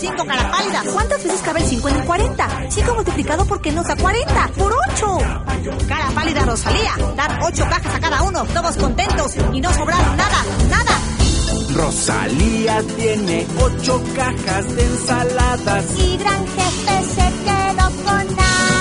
5 cara pálida. ¿Cuántas veces cabe el 5 en el 40? 5 multiplicado por qué nos da 40. ¡Por 8! Cara pálida Rosalía. Dar 8 cajas a cada uno, todos contentos y no sobraron nada. Rosalía tiene 8 cajas de ensaladas. Y Gran Jefe se quedó con nada.